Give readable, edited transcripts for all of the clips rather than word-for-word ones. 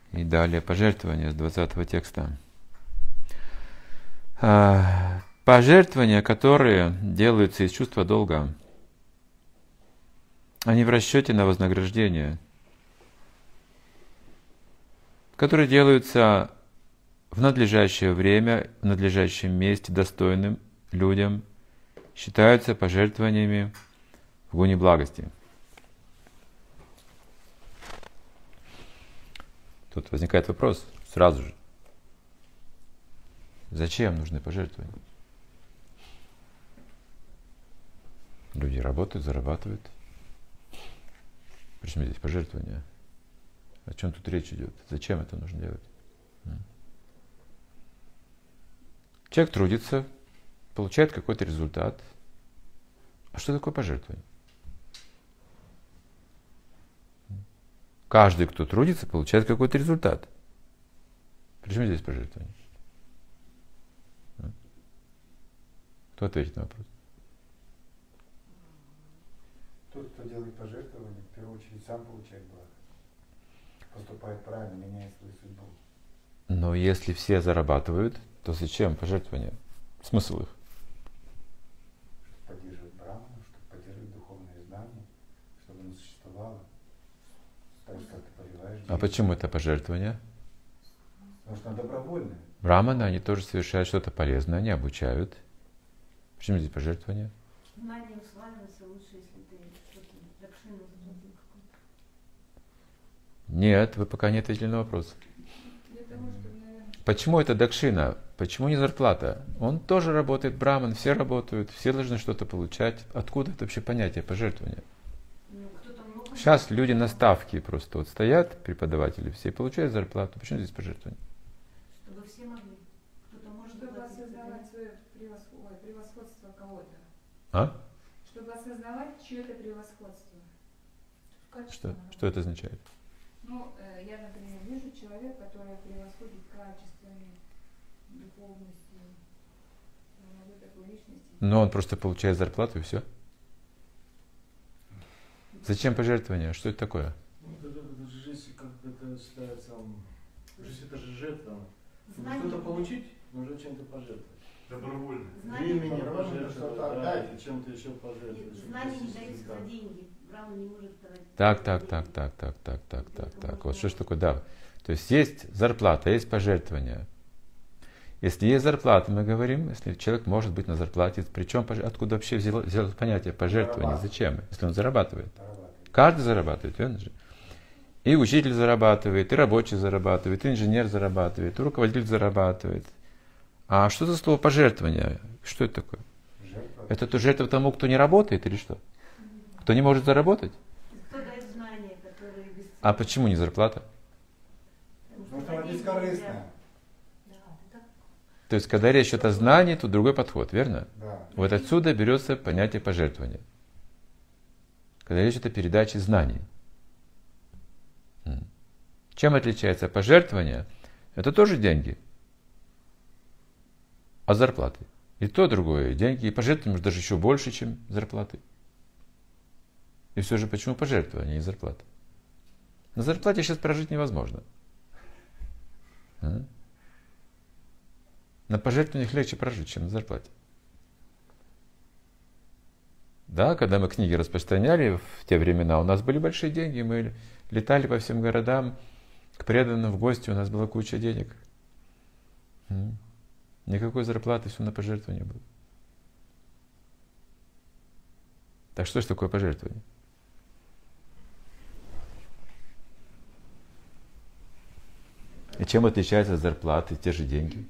И далее пожертвования с 20 текста. Пожертвования, которые делаются из чувства долга, они в расчете на вознаграждение, которые делаются в надлежащее время, в надлежащем месте, достойным людям, считаются пожертвованиями в гуне благости. Тут возникает вопрос сразу же. Зачем нужны пожертвования? Люди работают, зарабатывают. Причем здесь пожертвования? О чем тут речь идет? Зачем это нужно делать? Человек трудится, получает какой-то результат. А что такое пожертвование? Каждый, кто трудится, получает какой-то результат. Причем здесь пожертвование? Кто ответит на вопрос? Тот, кто делает пожертвования, в первую очередь сам получает благо. Поступает правильно, меняет свою судьбу. Но если все зарабатывают, то зачем пожертвования? Смысл их? Чтобы поддерживать браману, чтобы поддерживать духовные знания, чтобы оно существовало. Так же, как ты поливаешь. А почему это пожертвование? Потому что оно добровольное. Браманы, они тоже совершают что-то полезное, они обучают. Почему здесь пожертвование? Знание усваивается лучше, если ты что-то дакшину заплатил какую-то. Нет, вы пока не ответили на вопрос. Почему это дакшина? Почему не зарплата? Он тоже работает, браман, все работают, все должны что-то получать. Откуда это вообще понятие пожертвования? Сейчас люди на ставке просто вот стоят, преподаватели все, и получают зарплату. Почему здесь пожертвование? Чтобы все могли. Кто-то может чтобы осознавать свое превосходство кого-то. А? Чтобы осознавать чье-то превосходство. Что это означает? Ну, я, например, вижу человека, который превосходит качествами, духовностью, вот такой личности. Но он просто получает зарплату и все. Зачем пожертвование? Что это такое? Ну, это же жизнь, как это считается, жизнь это же жертва. Знание. Что-то получить, нужно чем-то пожертвовать. Добровольно. Времени Добровольно что-то пожертвовать, да, отдать. и чем-то еще пожертвовать. Знание не дается за деньги. Брахма не может давать. Так. Вот что ж такое, да. То есть зарплата, есть пожертвование. Если есть зарплата, мы говорим, если человек может быть на зарплате, причем откуда вообще взял понятие пожертвования, зачем? Если он зарабатывает. Каждый зарабатывает, верно же? И учитель зарабатывает, и рабочий зарабатывает, и инженер зарабатывает, и руководитель зарабатывает. А что за слово пожертвование? Что это такое? Жертва. Это то жертва тому, кто не работает или что? Кто не может заработать? Кто дает знания, которые бесценны? А почему не зарплата? Потому что она бескорыстная. То есть, когда речь идет о знании, тут другой подход, верно? Да. Вот отсюда берется понятие пожертвования. Когда речь идет о передаче знаний. Чем отличается пожертвование? Это тоже деньги. А зарплаты? И то, и другое. Деньги и пожертвования, может, даже еще больше, чем зарплаты. И все же почему пожертвование, а не зарплата? На зарплате сейчас прожить невозможно. На пожертвованиях легче прожить, чем на зарплате. Да, когда мы книги распространяли в те времена, у нас были большие деньги, мы летали по всем городам, к преданным в гости, у нас была куча денег. Никакой зарплаты, все на пожертвование было. Так что же такое пожертвование? И чем отличается от зарплаты, те же деньги?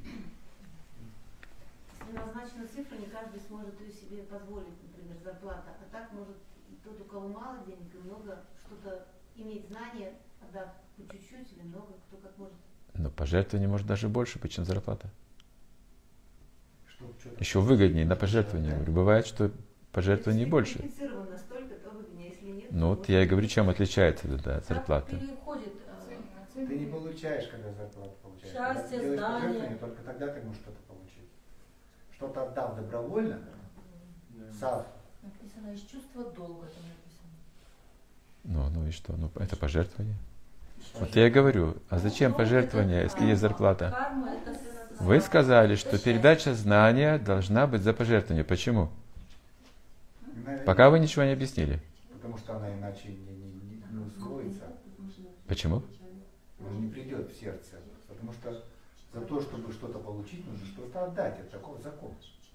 Если назначена цифра, не каждый сможет ее себе позволить, например, зарплата. А так может тот, у кого мало денег и много, что-то иметь знания, отдав по чуть-чуть или много, кто как может. Но пожертвование может даже больше быть, чем зарплата. Что-то Еще выгоднее на пожертвование. Говорю, бывает, что пожертвование больше. Квалифицирован настолько, то выгоднее, если нет. Ну вот я и говорю, чем отличается от зарплаты. Переходит ты не получаешь, когда зарплату получаешь. Счастье, Когда ты делаешь знания. пожертвование, только тогда ты можешь что-то получить. Что-то отдав добровольно, сам. написано из чувства долга, там написано. Ну и что? Ну это пожертвование. Вот я и говорю, а зачем пожертвование, если есть зарплата? Карма это Вы сказали, что передача знания должна быть за пожертвование. Почему? Пока вы ничего не объяснили. Потому что она иначе не усвоится. Почему? Она не придет в сердце. Потому что за то, чтобы что-то получить, нужно что-то отдать. Это такой закон.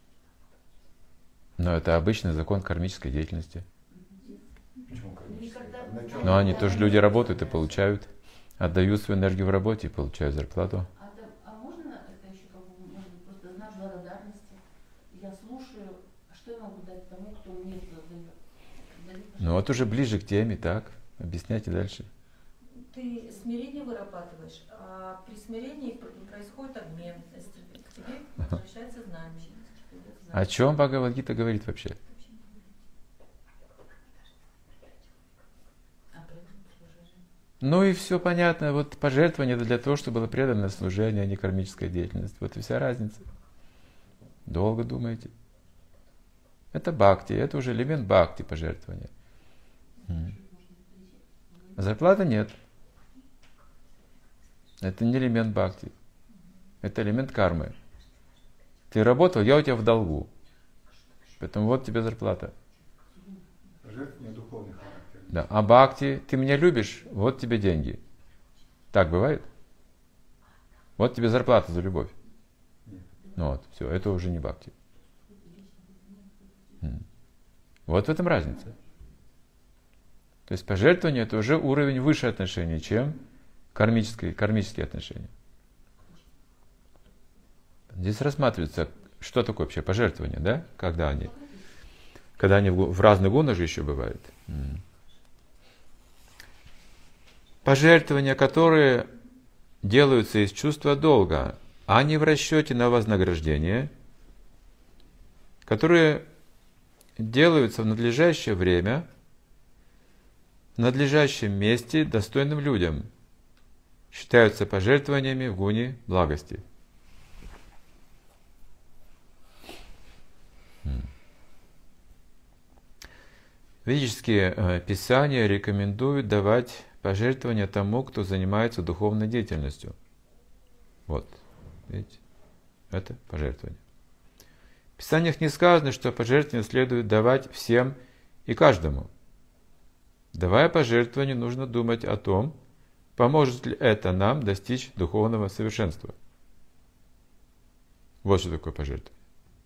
Но это обычный закон кармической деятельности. Почему кармическое? Но они тоже люди работают и получают, отдают свою энергию в работе и получают зарплату. А можно это еще как бы, может быть, просто знак благодарности? Я слушаю, а что я могу дать тому, кто мне это дает? Ну вот уже ближе к теме, так? Объясняйте дальше. Ты смирение вырабатываешь, а при смирении происходит обмен. К тебе возвращается знание. О чем Бхагавад-гита говорит вообще? Ну и все понятно. Вот пожертвование это для того, чтобы было преданное служение, а не кармическая деятельность. Вот и вся разница. Долго думаете? Это бхакти, это уже элемент бхакти пожертвования. Зарплаты нет. Это не элемент бхакти. Это элемент кармы. Ты работал, я у тебя в долгу. Поэтому вот тебе зарплата. Жертвование духовный характер. Да. А бхакти, ты меня любишь, вот тебе деньги. Так бывает? Вот тебе зарплата за любовь. Нет. Ну вот, все, это уже не бхакти. Вот в этом разница. То есть пожертвование это уже уровень выше отношений, чем кармические отношения. Здесь рассматривается, что такое вообще пожертвование, да? Когда они в разных гунах же еще бывают. Пожертвования, которые делаются из чувства долга, а не в расчете на вознаграждение, которые делаются в надлежащее время, в надлежащем месте достойным людям, считаются пожертвованиями в гуне благости. Ведические писания рекомендуют давать пожертвования тому, кто занимается духовной деятельностью. Вот, видите, это пожертвование. В Писаниях не сказано, что пожертвования следует давать всем и каждому. Давая пожертвование, нужно думать о том, поможет ли это нам достичь духовного совершенства. Вот что такое пожертвование.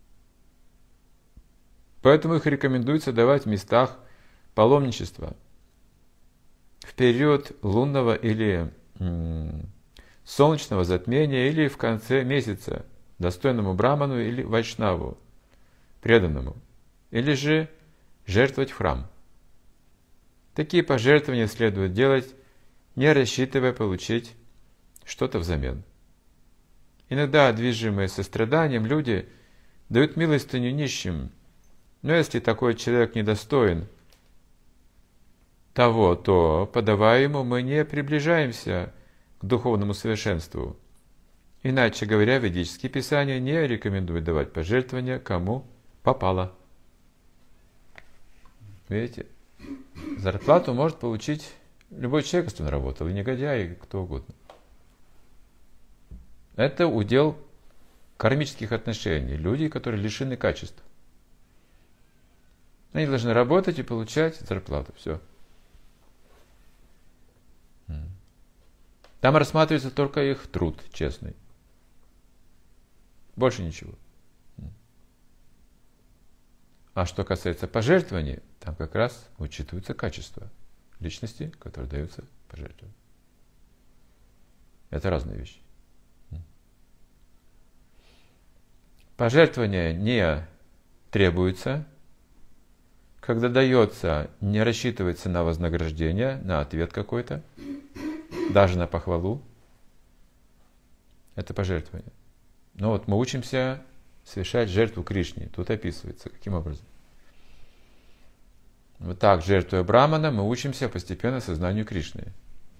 Поэтому их рекомендуется давать в местах паломничества, в период лунного или солнечного затмения, или в конце месяца, достойному браману или вайшнаву, преданному, или же жертвовать в храм. Такие пожертвования следует делать, не рассчитывая получить что-то взамен. Иногда, движимые состраданием, люди дают милостыню нищим, но если такой человек недостоин того, то, подавая ему, мы не приближаемся к духовному совершенству. Иначе говоря, ведические писания не рекомендуют давать пожертвования, кому попало. Видите? Зарплату может получить любой человек, если он работал, и негодяй, и кто угодно. Это удел кармических отношений. Люди, которые лишены качества. Они должны работать и получать зарплату. Все. Там рассматривается только их труд честный. Больше ничего. А что касается пожертвований, там как раз учитываются качества личности, которые даются пожертвованию. Это разные вещи. Пожертвования не требуется. Когда дается, не рассчитывается на вознаграждение, на ответ какой-то, даже на похвалу. Это пожертвование. Но вот мы учимся совершать жертву Кришне. Тут описывается, каким образом. Вот так, жертвуя Брамана, мы учимся постепенно сознанию Кришны.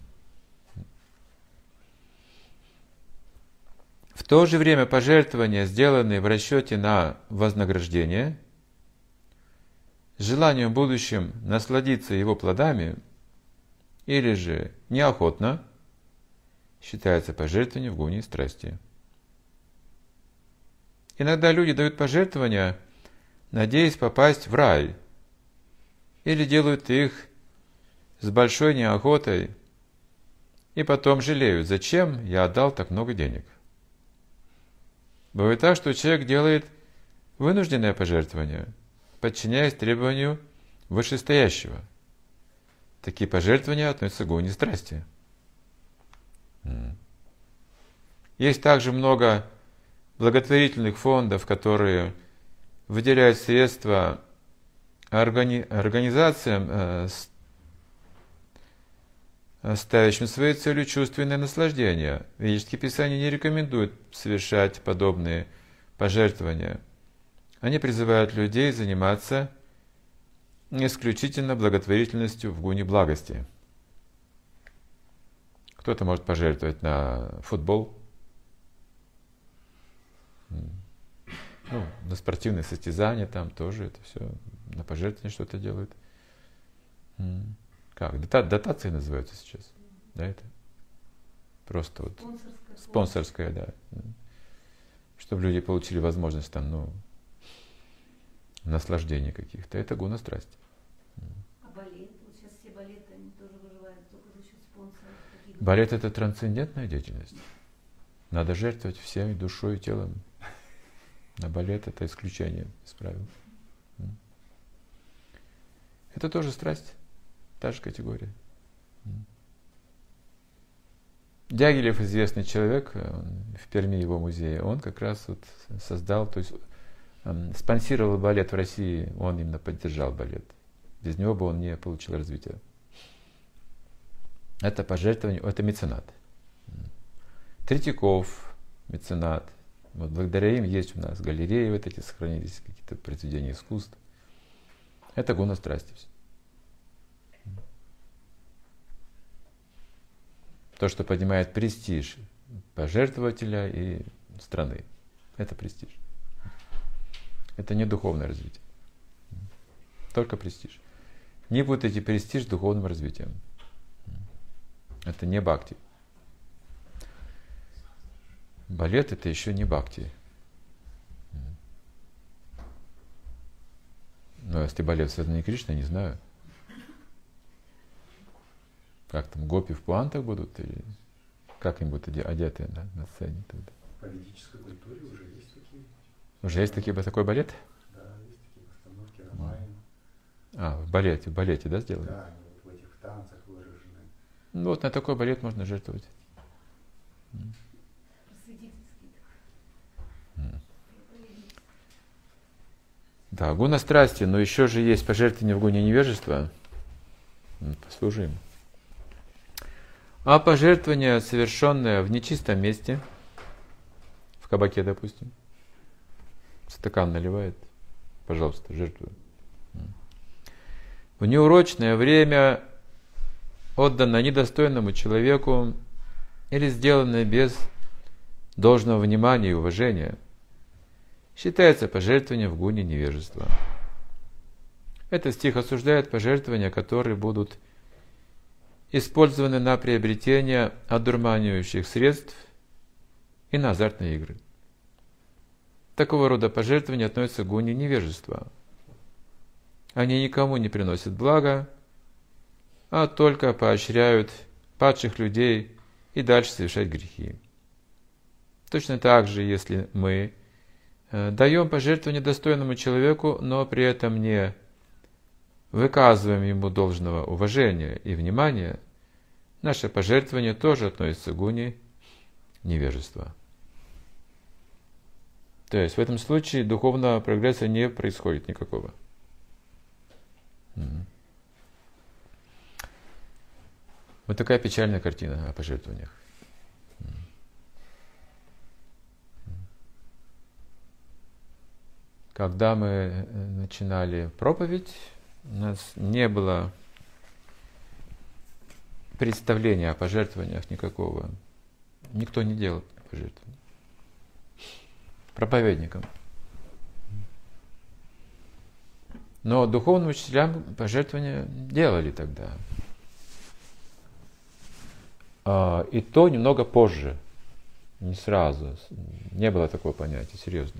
В то же время пожертвования, сделанные в расчете на вознаграждение, с желанием в будущем насладиться его плодами, или же неохотно, считается пожертвование в гуне страсти. Иногда люди дают пожертвования, надеясь попасть в рай, или делают их с большой неохотой, и потом жалеют, зачем я отдал так много денег. Бывает так, что человек делает вынужденное пожертвование, подчиняясь требованию вышестоящего. Такие пожертвования относятся к гуне страсти. Есть также много благотворительных фондов, которые выделяют средства организациям, ставящим своей целью чувственное наслаждение. Ведические писания не рекомендуют совершать подобные пожертвования. Они призывают людей заниматься исключительно благотворительностью в гуне благости. Кто-то может пожертвовать на футбол, на спортивные состязания, там тоже это все на пожертвование что-то делают. Как? Дотации называются сейчас. Да, это просто вот спонсорская, да. Чтобы люди получили возможность там, наслаждений каких-то. Это гуна страсти. А балет? Вот сейчас все балеты, они тоже выживают только за счет спонсоров. Балет — это трансцендентная деятельность. Надо жертвовать всей душой и телом. А балет — это исключение из правил. Это тоже страсть. Та же категория. Дягилев, известный человек, в Перми его музее, он как раз вот создал, то есть спонсировал балет в России, он именно поддержал балет. Без него бы он не получил развития. Это пожертвование, это меценат. Третьяков, меценат. Вот благодаря им есть у нас галереи, вот эти сохранились, какие-то произведения искусств. Это гуна страсти. То, что поднимает престиж пожертвователя и страны. Это престиж. Это не духовное развитие. Только престиж. Не путайте престиж с духовным развитием. Это не бхакти. Балет — это еще не бхакти. Но если балет в сознании Кришны, не знаю. Как там, гопи в пуантах будут? Или как им будут одеты на сцене тогда? В политической культуре уже есть такие. Уже есть такой балет? Да, есть такие постановки Рамаяна. В балете, да, сделали? Да, они вот в этих танцах выражены. Ну вот на такой балет можно жертвовать. Да, гуна страсти, но еще же есть пожертвование в гуне невежества. Послужим. А пожертвование, совершенное в нечистом месте, в кабаке, допустим, стакан наливает, пожалуйста, жертвую. В неурочное время, отданное недостойному человеку или сделанное без должного внимания и уважения, считается пожертвование в гуне невежества. Этот стих осуждает пожертвования, которые будут использованы на приобретение одурманивающих средств и на азартные игры. Такого рода пожертвования относятся к гуне невежества. Они никому не приносят блага, а только поощряют падших людей и дальше совершать грехи. Точно так же, если мы даем пожертвование достойному человеку, но при этом не выказываем ему должного уважения и внимания, наше пожертвование тоже относится к гуне невежества. То есть в этом случае духовного прогресса не происходит никакого. Вот такая печальная картина о пожертвованиях. Когда мы начинали проповедь, у нас не было представления о пожертвованиях никакого. Никто не делал пожертвования. Проповедникам. Но духовным учителям пожертвования делали тогда. И то немного позже, не сразу. Не было такого понятия, серьезно.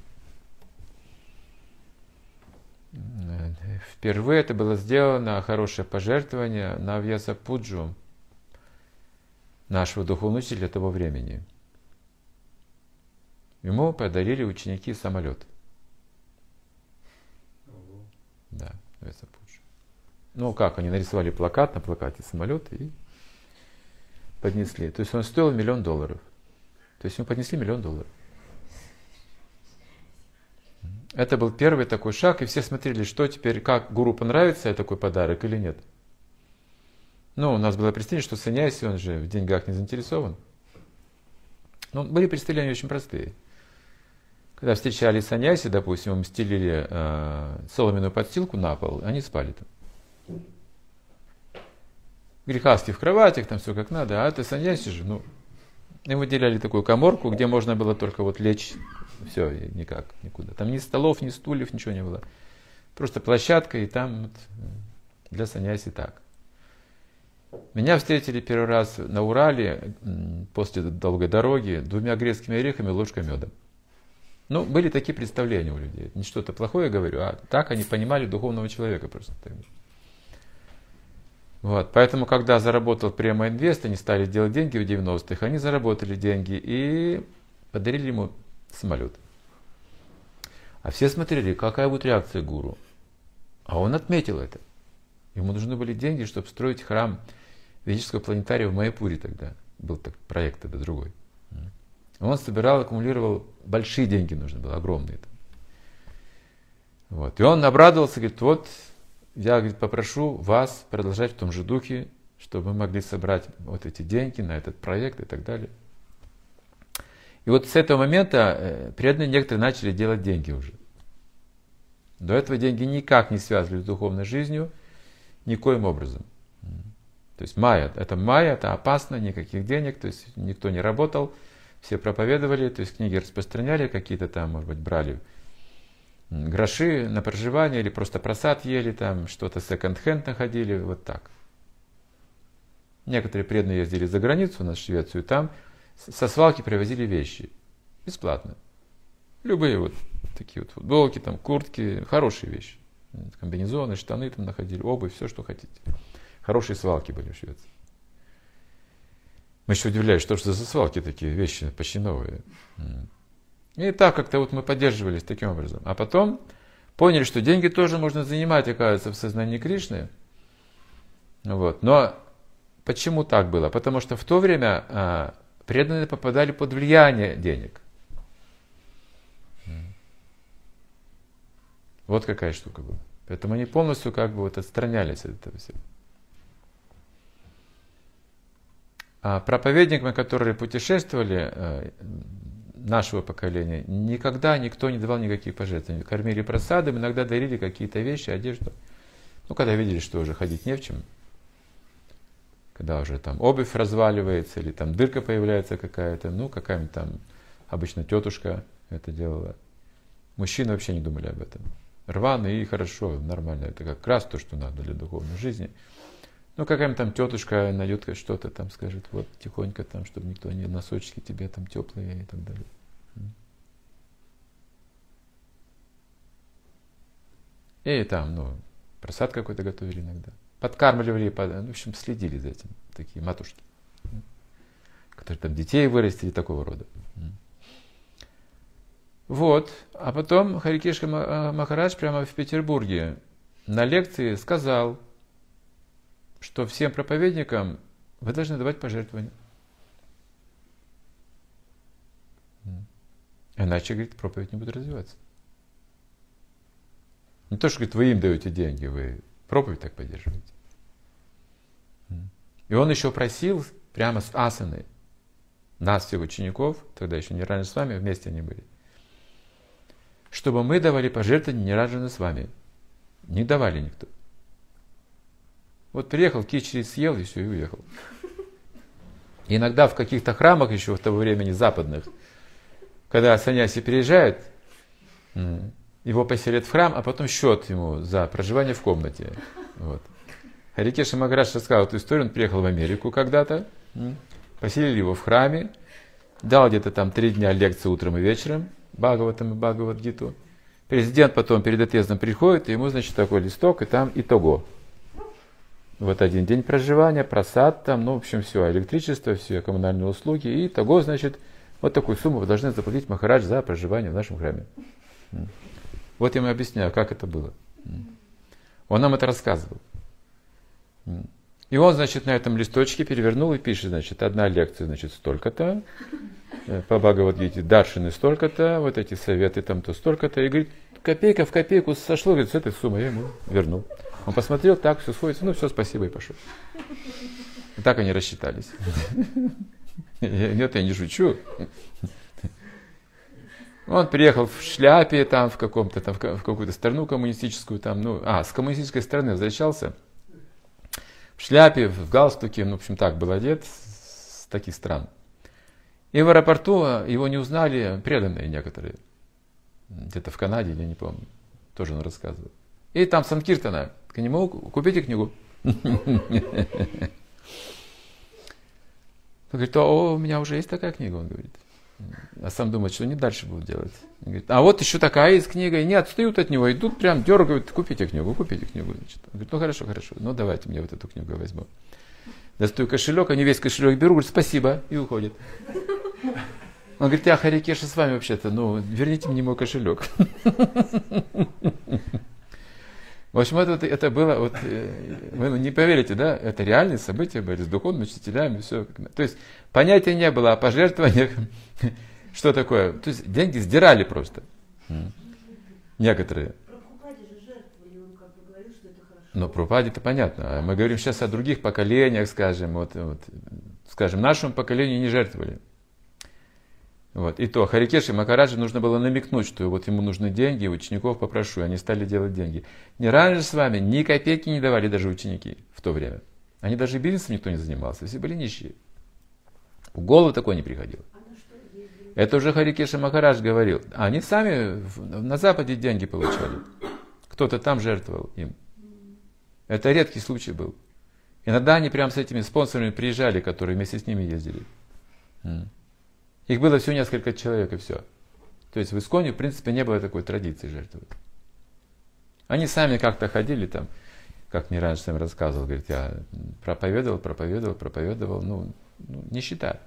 Впервые это было сделано, хорошее пожертвование на Вьясапуджу, нашего духовного учителя того времени. Ему подарили ученики самолет. Да, Вьясапуджа. Ну как, они нарисовали плакат, на плакате самолет и поднесли. То есть он стоил $1 миллион. То есть ему поднесли $1 миллион. Это был первый такой шаг, и все смотрели, что теперь, как гуру понравится такой подарок или нет. Ну, у нас было представление, что саньяси, он же в деньгах не заинтересован. Но были представления очень простые. Когда встречали саньяси, допустим, им стелили соломенную подстилку на пол, они спали там. Грехастые в кроватях, там все как надо, а это саньяси же, ну, им выделяли такую каморку, где можно было только вот лечь, все, и никак, никуда. Там ни столов, ни стульев, ничего не было. Просто площадка, и там вот для саньяси так. Меня встретили первый раз на Урале после долгой дороги 2 грецкими орехами и ложкой меда. Ну, были такие представления у людей. Не что-то плохое говорю, а так они понимали духовного человека просто. Вот. Поэтому, когда заработал Према Инвест, они стали делать деньги в 90-х, они заработали деньги и подарили ему самолет. А все смотрели, какая будет реакция гуру. А он отметил это. Ему нужны были деньги, чтобы строить храм ведического планетария в Майяпуре тогда. Был так, проект тогда другой. Он собирал, аккумулировал, большие деньги нужно было, огромные. Вот. И он обрадовался, говорит, вот я, говорит, попрошу вас продолжать в том же духе, чтобы мы могли собрать вот эти деньги на этот проект и так далее. И вот с этого момента преданные некоторые начали делать деньги уже. До этого деньги никак не связывались с духовной жизнью, никоим образом. То есть майя, это опасно, никаких денег, то есть никто не работал, все проповедовали, то есть книги распространяли, какие-то там, может быть, брали гроши на проживание или просто просад ели, там что-то секонд-хенд находили, вот так. Некоторые преданные ездили за границу, на Швецию, там со свалки привозили вещи. Бесплатно. Любые вот такие вот футболки, там, куртки, хорошие вещи. Комбинезоны, штаны там находили, обувь, все, что хотите. Хорошие свалки были в Швеции. Мы еще удивлялись, что за свалки такие вещи почти новые. И так как-то вот мы поддерживались таким образом. А потом поняли, что деньги тоже можно занимать, оказывается, в сознании Кришны. Вот. Но почему так было? Потому что в то время преданные попадали под влияние денег. Вот какая штука была. Поэтому они полностью как бы вот отстранялись от этого всего. А проповедникам, которые путешествовали, нашего поколения, никогда никто не давал никаких пожертвований. Кормили просадом, иногда дарили какие-то вещи, одежду. Ну, когда видели, что уже ходить не в чем, когда уже там обувь разваливается, или там дырка появляется какая-то, ну, какая-нибудь там, обычно тетушка это делала. Мужчины вообще не думали об этом. Рвано и хорошо, нормально, это как раз то, что надо для духовной жизни. Ну, какая-нибудь там тетушка найдет что-то там, скажет, вот тихонько там, чтобы никто не носочки тебе там теплые и так далее. И там, ну, просад какой-то готовили иногда. Подкармливали, в общем, следили за этим. Такие матушки, которые там детей вырастили, такого рода. Вот. А потом Харикешка Махарадж прямо в Петербурге на лекции сказал, что всем проповедникам вы должны давать пожертвования. Иначе, говорит, проповедь не будет развиваться. Не то, что, говорит, вы им даете деньги, вы проповедь так поддерживаете. И он еще просил прямо с асаны нас, всех учеников, тогда еще не раньше с вами, вместе они были, чтобы мы давали пожертвования не раньше с вами. Не давали никто. Вот приехал, кичери съел и все, и уехал. И иногда в каких-то храмах еще в того времени западных, когда саньяси приезжает, его поселят в храм, а потом счет ему за проживание в комнате. Вот. Харикеша Махарадж рассказал эту историю, он приехал в Америку когда-то, поселили его в храме, дал где-то там 3 дня лекции утром и вечером, Бхагаватам и Бхагавад-гиту. Президент потом перед отъездом приходит, и ему, значит, такой листок, и там итого. Вот 1 день проживания, просад там, ну, в общем, все, электричество, все коммунальные услуги, и итого, значит, вот такую сумму вы должны заплатить Махарадж за проживание в нашем храме. Вот я ему объясняю, как это было. Он нам это рассказывал. И он, значит, на этом листочке перевернул и пишет, значит, 1 лекция, значит, столько-то, по Бхагавад-гите, даршины столько-то, вот эти советы там-то столько-то, и говорит, копейка в копейку сошло, говорит, с этой суммой я ему вернул. Он посмотрел, так, все сходится, ну все, спасибо, и пошел. И так они рассчитались. Нет, я не шучу. Он приехал в шляпе, там, в каком-то, там, в какую-то страну коммунистическую, там, ну, с коммунистической страны возвращался, в шляпе, в галстуке, ну, в общем, так был одет, с таких стран. И в аэропорту его не узнали преданные некоторые, где-то в Канаде, я не помню, тоже он рассказывал. И там Санкиртана, к нему купите книгу. Он говорит, у меня уже есть такая книга, он говорит. А сам думает, что они дальше будут делать. Он говорит, а вот еще такая есть книга, и не отстают от него, идут прям дергают, купите книгу. Значит. Он говорит, ну хорошо, ну давайте мне вот эту книгу возьму. Достаю кошелек, они весь кошелек берут, говорят, спасибо, и уходят. Он говорит, я Хари Кришна с вами вообще-то, ну верните мне мой кошелек. В общем, это было, вот, вы не поверите, да, это реальные события были с духовными учителями, все. То есть понятия не было о пожертвованиях, что такое. То есть деньги сдирали просто. Некоторые. Прабхупаде же жертвовали, он как бы говорил, что это хорошо. Но Прабхупаде это понятно. Мы говорим сейчас о других поколениях, скажем, скажем, нашему поколению не жертвовали. Вот. И то Харикеши Махараджи нужно было намекнуть, что вот ему нужны деньги, учеников попрошу, и они стали делать деньги. Не раньше с вами ни копейки не давали даже ученики в то время. Они даже бизнесом никто не занимался, все были нищие. В голову такое не приходило. Это уже Харикеша Махарадж говорил. Они сами на Западе деньги получали. Кто-то там жертвовал им. Это редкий случай был. Иногда они прям с этими спонсорами приезжали, которые вместе с ними ездили. Их было всего несколько человек, и все. То есть в Исконе, в принципе, не было такой традиции жертвовать. Они сами как-то ходили там, как мне раньше сам рассказывал, говорит, я проповедовал, ну нищета.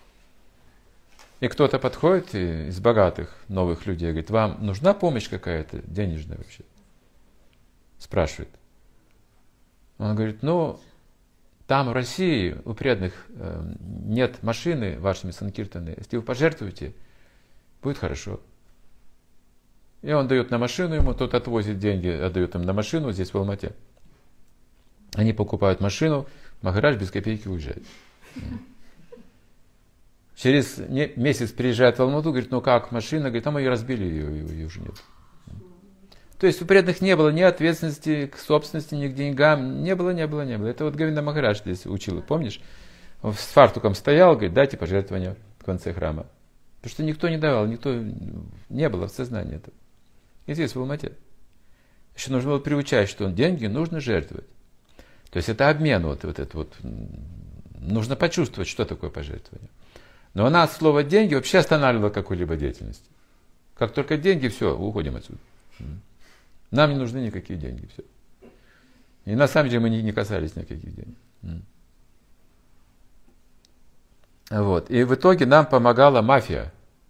И кто-то подходит из богатых, новых людей, говорит, вам нужна помощь какая-то, денежная вообще? Спрашивает. Он говорит, ну, там в России у преданных нет машины вашими санкиртаны. Если вы пожертвуете, будет хорошо. И он дает на машину ему, тот отвозит деньги, отдает им на машину здесь в Алмате. Они покупают машину, Махарадж без копейки уезжает. Через месяц приезжает в Алмату, говорит, ну как машина? Говорит, там ее разбили, ее уже нет. То есть у преданных не было ни ответственности к собственности, ни к деньгам. Не было. Это вот Говинда Махарадж здесь учил, помнишь? Он с фартуком стоял, говорит, дайте пожертвования в конце храма. Потому что никто не давал, не было в сознании этого. И здесь в Алмате. Еще нужно было приучать, что деньги нужно жертвовать. То есть это обмен вот это вот. Нужно почувствовать, что такое пожертвование. Но у нас слово «деньги» вообще останавливало какую-либо деятельность. Как только деньги, все, уходим отсюда. Нам не нужны никакие деньги. Все. И на самом деле мы не касались никаких денег. Вот. И в итоге нам помогала мафия.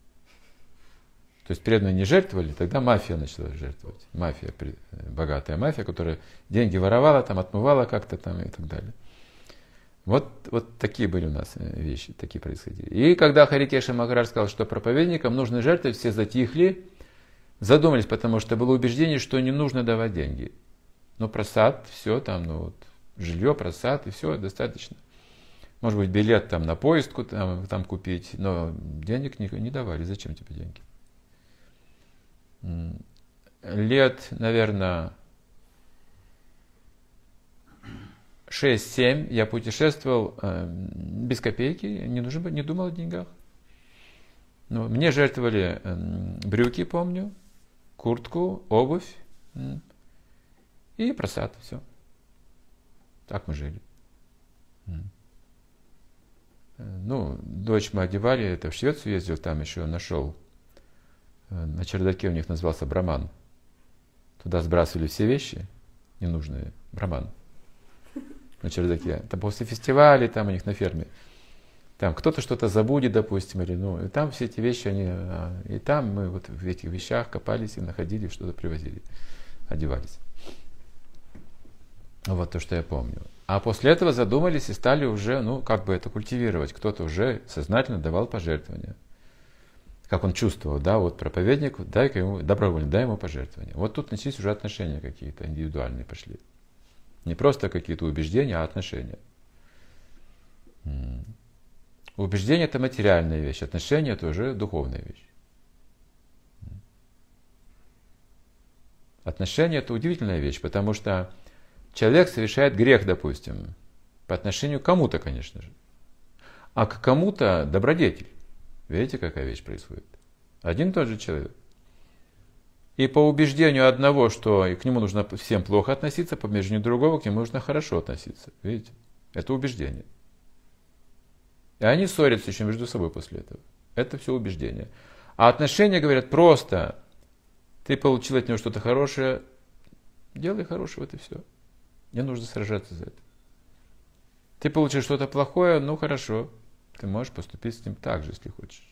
То есть преданные не жертвовали, тогда мафия начала жертвовать. Мафия, богатая мафия, которая деньги воровала, там, отмывала как-то там и так далее. Вот такие были у нас вещи, такие происходили. И когда Харикеша Махарадж сказал, что проповедникам нужно жертвовать, все затихли, задумались, потому что было убеждение, что не нужно давать деньги. Но просад, все там, жилье, просад, и все, достаточно. Может быть, билет там на поезд там купить, но денег не давали. Зачем тебе деньги? Лет, наверное, 6-7 я путешествовал без копейки, не думал о деньгах. Но мне жертвовали брюки, помню, куртку, обувь и просад, все. Так мы жили. дочь мы одевали, это в Швецию ездил, там еще нашел, на чердаке у них назывался Браман. Туда сбрасывали все вещи ненужные, Браман, на чердаке. Там после фестиваля, там у них на ферме. Там кто-то что-то забудет, допустим, или и там все эти вещи, и там мы вот в этих вещах копались и находили, что-то привозили, одевались. Вот то, что я помню. А после этого задумались и стали уже, это культивировать. Кто-то уже сознательно давал пожертвования. Как он чувствовал, вот проповедник, дай-ка ему, добровольно, дай ему пожертвования. Вот тут начались уже отношения какие-то индивидуальные пошли. Не просто какие-то убеждения, а отношения. Убеждение — это материальная вещь, отношения — это уже духовная вещь. Отношения — это удивительная вещь, потому что человек совершает грех, допустим, по отношению к кому-то, конечно же, а к кому-то добродетель. Видите, какая вещь происходит? Один и тот же человек. И по убеждению одного, что к нему нужно всем плохо относиться, по убеждению другого к нему нужно хорошо относиться. Видите? Это убеждение. И они ссорятся еще между собой после этого. Это все убеждение. А отношения говорят просто: ты получил от него что-то хорошее, делай хорошее, вот и все. Не нужно сражаться за это. Ты получил что-то плохое, хорошо. Ты можешь поступить с ним так же, если хочешь.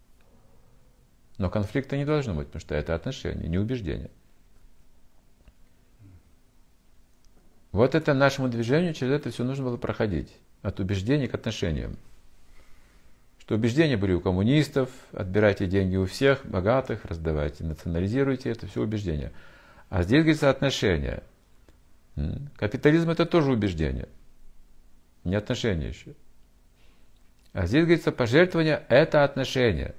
Но конфликта не должно быть, потому что это отношения, не убеждения. Вот это нашему движению через это все нужно было проходить. От убеждений к отношениям. Что убеждения были у коммунистов: отбирайте деньги у всех, богатых, раздавайте, национализируйте, это все убеждения. А здесь говорится отношения. Капитализм — это тоже убеждение, не отношения еще. А здесь говорится, пожертвование — это отношение.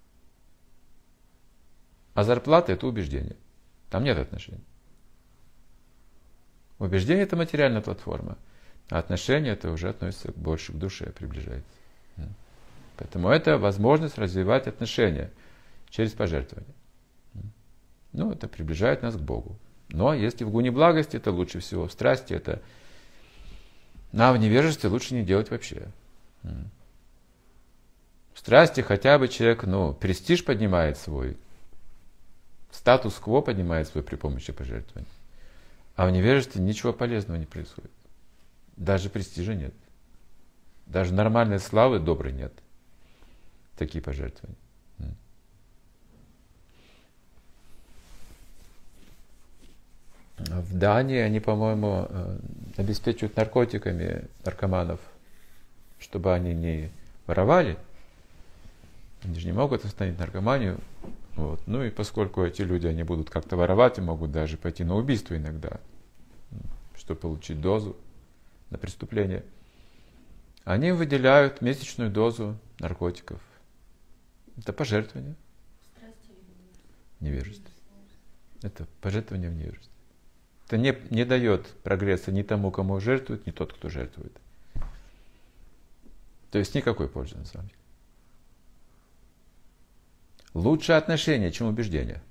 А зарплата — это убеждение. Там нет отношений. Убеждение — это материальная платформа, а отношения — это уже относится больше к душе, приближается. Поэтому это возможность развивать отношения через пожертвование. Это приближает нас к Богу. Но если в гуне благости, это лучше всего. В страсти это... в невежестве лучше не делать вообще. В страсти хотя бы человек, престиж поднимает свой, статус-кво поднимает свой при помощи пожертвований. А в невежестве ничего полезного не происходит. Даже престижа нет. Даже нормальной славы доброй нет. Такие пожертвования. В Дании они, по-моему, обеспечивают наркотиками наркоманов, чтобы они не воровали. Они же не могут остановить наркоманию. И поскольку эти люди, они будут как-то воровать и могут даже пойти на убийство иногда, чтобы получить дозу на преступление, они выделяют месячную дозу наркотиков. Это пожертвование. Невежество. Это пожертвование в невежестве. Это не дает прогресса ни тому, кому жертвует, ни тот, кто жертвует. То есть никакой пользы на самом деле. Лучше отношения, чем убеждения.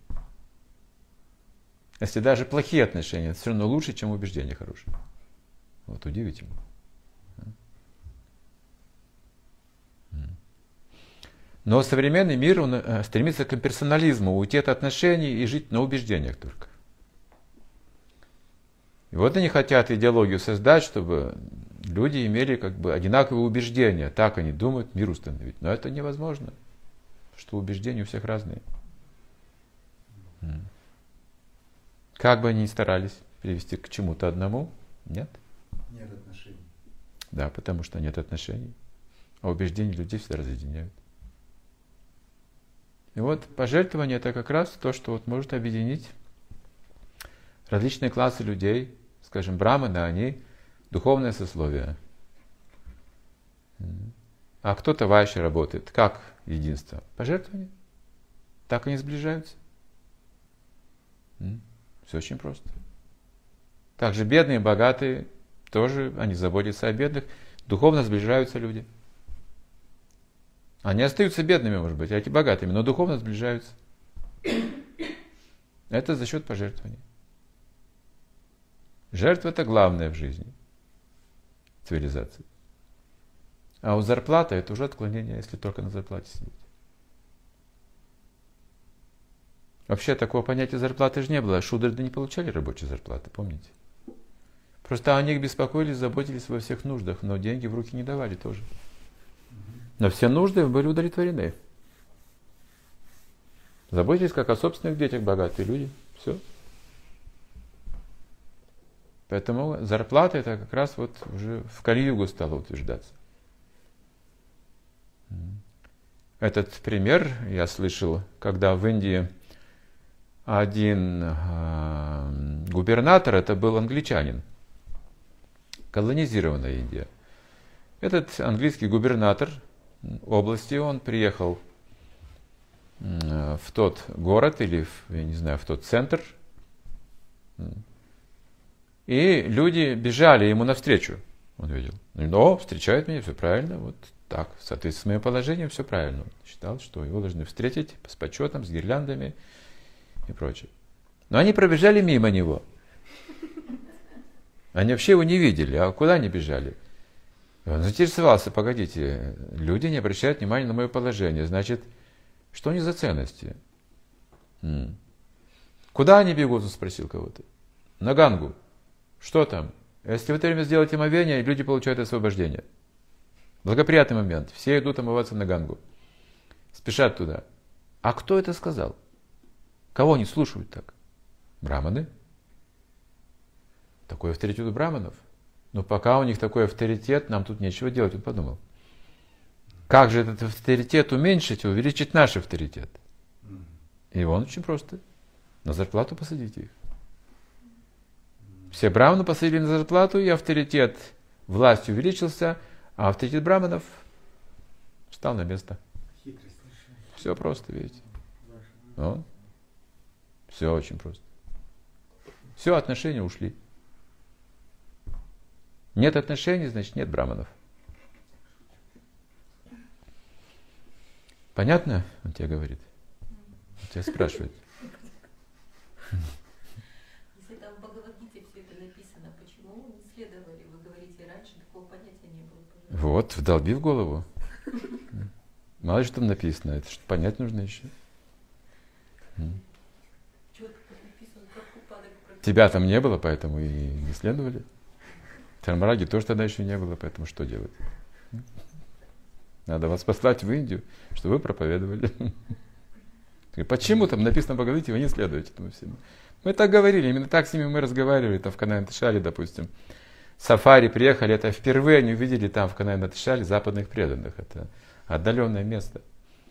Если даже плохие отношения, это все равно лучше, чем убеждения хорошие. Вот удивительно. Но современный мир, он стремится к имперсонализму, уйти от отношений и жить на убеждениях только. И вот они хотят идеологию создать, чтобы люди имели одинаковые убеждения. Так они думают, мир установить. Но это невозможно, что убеждения у всех разные. Как бы они ни старались привести к чему-то одному, нет. Нет отношений. Да, потому что нет отношений. А убеждения людей всегда разъединяют. И вот пожертвование — это как раз то, что может объединить различные классы людей. Скажем, браманы, они духовное сословие. А кто-то вайши работает. Как единство? Пожертвование. Так они сближаются. Все очень просто. Также бедные и богатые тоже, они заботятся о бедных. Духовно сближаются люди. Они остаются бедными, может быть, а эти богатыми, но духовно сближаются. Это за счет пожертвований. Жертва — это главное в жизни цивилизации. А у зарплаты это уже отклонение, если только на зарплате сидеть. Вообще такого понятия зарплаты же не было. Шудеры не получали рабочей зарплаты, помните? Просто о них беспокоились, заботились во всех нуждах, но деньги в руки не давали тоже. Но все нужды были удовлетворены. Заботились как о собственных детях богатые люди. Все. Поэтому зарплата это как раз вот уже в Кали-югу стало утверждаться. Этот пример я слышал, когда в Индии один губернатор, это был англичанин, колонизированная Индия. Этот английский губернатор области, он приехал в тот город или, я не знаю, в тот центр, и люди бежали ему навстречу. Он видел, но встречают меня, все правильно, вот так, в соответствии с моим положением, все правильно. Он считал, что его должны встретить с почетом, с гирляндами и прочее. Но они пробежали мимо него. Они вообще его не видели, а куда они бежали? Он заинтересовался, погодите, люди не обращают внимания на мое положение, значит, что они за ценности? Куда они бегут, он спросил кого-то. На Гангу. Что там? Если в это время сделать омовение, люди получают освобождение. Благоприятный момент. Все идут омываться на Гангу. Спешат туда. А кто это сказал? Кого они слушают так? Браманы. Такой авторитет у браманов. Но пока у них такой авторитет, нам тут нечего делать, он подумал. Как же этот авторитет уменьшить и увеличить наш авторитет? И он очень просто. На зарплату посадите их. Все браманы посадили на зарплату, и авторитет власти увеличился, а авторитет браманов встал на место. Все просто, видите. Вот. Все очень просто. Все, отношения ушли. Нет отношений, значит нет браманов. Понятно? Он тебе говорит. Он тебя спрашивает. Если там в Бхагавад-гите все это написано, почему не следовали? Вы говорите, раньше такого понятия не было. Вот, вдолби в голову. Мало ли что там написано, это что понять нужно еще. Четко написано, как упадок. Тебя там не было, поэтому и не следовали. Дхармараджи тоже тогда еще не было, поэтому что делать? Надо вас послать в Индию, чтобы вы проповедовали. Почему там написано в Бхагавад-гите, вы не следуете этому всему? Мы так говорили, именно так с ними мы разговаривали, там в Канаи-Наташале, допустим. Сафари приехали, это впервые они увидели там в Канаи-Наташале западных преданных. Это отдаленное место.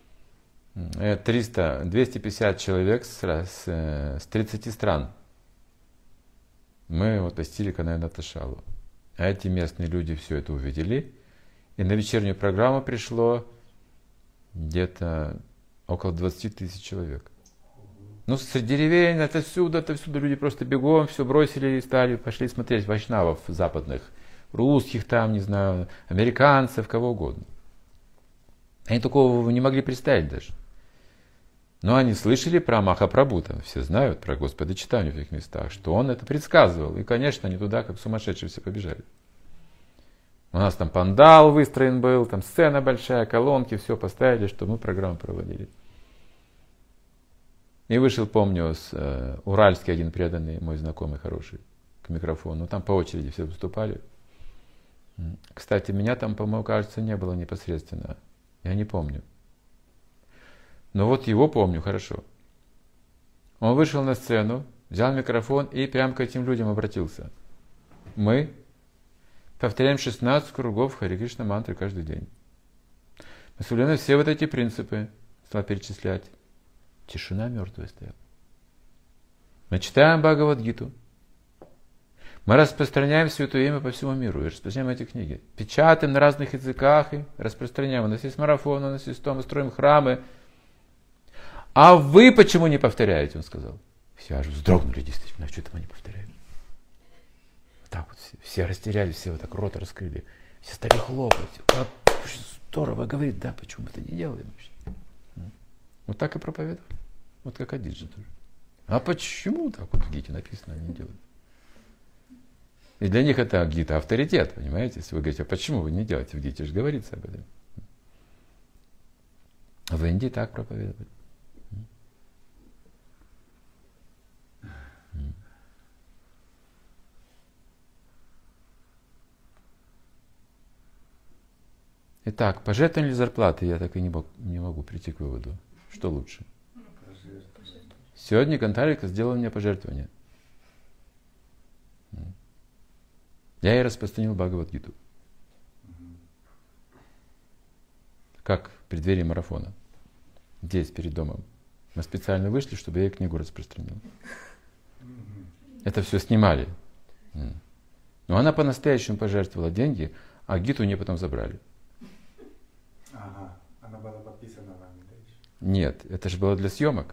250 человек с 30 стран. Мы вот посетили Канаи-Наташалу. А эти местные люди все это увидели. И на вечернюю программу пришло где-то около 20 тысяч человек. Ну, среди деревень, отовсюду люди просто бегом все бросили и стали, пошли смотреть вайшнавов западных, русских там, не знаю, американцев, кого угодно. Они такого не могли представить даже. Но они слышали про Махапрабху, там все знают про Господа Чайтанью в этих местах, что он это предсказывал. И, конечно, они туда, как сумасшедшие, все побежали. У нас там пандал выстроен был, там сцена большая, колонки, все поставили, что мы программу проводили. И вышел, помню, уральский один преданный, мой знакомый хороший, к микрофону. Там по очереди все выступали. Кстати, меня там, по-моему, кажется, не было непосредственно. Я не помню. Но вот его помню хорошо. Он вышел на сцену, взял микрофон и прямо к этим людям обратился. Мы повторяем 16 кругов Харе Кришна мантры каждый день. Мы соблюдаем все вот эти принципы, стал перечислять. Тишина мертвая стояла. Мы читаем Бхагавад-гиту. Мы распространяем Святое Имя по всему миру и распространяем эти книги. Печатаем на разных языках и распространяем. У нас есть марафон, у нас есть то, мы строим храмы. А вы почему не повторяете, он сказал. Все аж вздрогнули, действительно, что это мы не повторяем. Так вот все растерялись, все вот так рот раскрыли. Все стали хлопать. Здорово говорит, да, почему мы это не делаем вообще? Вот так и проповедовали. Вот как Адиджи тоже. А почему так вот в Гите написано, они делают? И для них это Гита авторитет, понимаете? Если вы говорите, а почему вы не делаете в Гите? Же говорится об этом. А в Индии так проповедовали. Итак, пожертвование или зарплаты, я так и не могу прийти к выводу. Что лучше? Сегодня Гантарика сделала мне пожертвование. Я ей распространил Бхагавад-гиту. Как в преддверии марафона. Здесь, перед домом. Мы специально вышли, чтобы я ей книгу распространил. Это все снимали. Но она по-настоящему пожертвовала деньги, а гиту у нее потом забрали. Ага, она была подписана вами, да? еще? Нет, это же было для съемок.